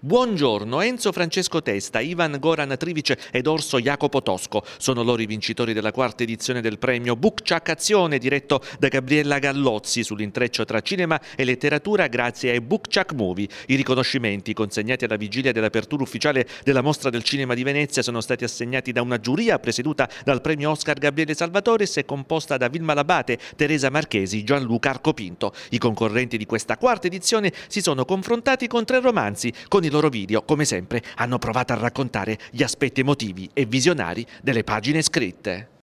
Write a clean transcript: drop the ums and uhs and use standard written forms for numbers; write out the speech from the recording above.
Buongiorno, Enzo Francesco Testa, Ivan Goran Trivic ed Orso Jacopo Tosco. Sono loro i vincitori della quarta edizione del premio Bookchuck Azione, diretto da Gabriella Gallozzi, sull'intreccio tra cinema e letteratura grazie ai Bookchuck Movie. I riconoscimenti consegnati alla vigilia dell'apertura ufficiale della Mostra del Cinema di Venezia sono stati assegnati da una giuria presieduta dal premio Oscar Gabriele Salvatoris e composta da Vilma Labate, Teresa Marchesi, Gianluca Arcopinto. I concorrenti di questa quarta edizione si sono confrontati con 3 romanzi. Con i loro video, come sempre, hanno provato a raccontare gli aspetti emotivi e visionari delle pagine scritte.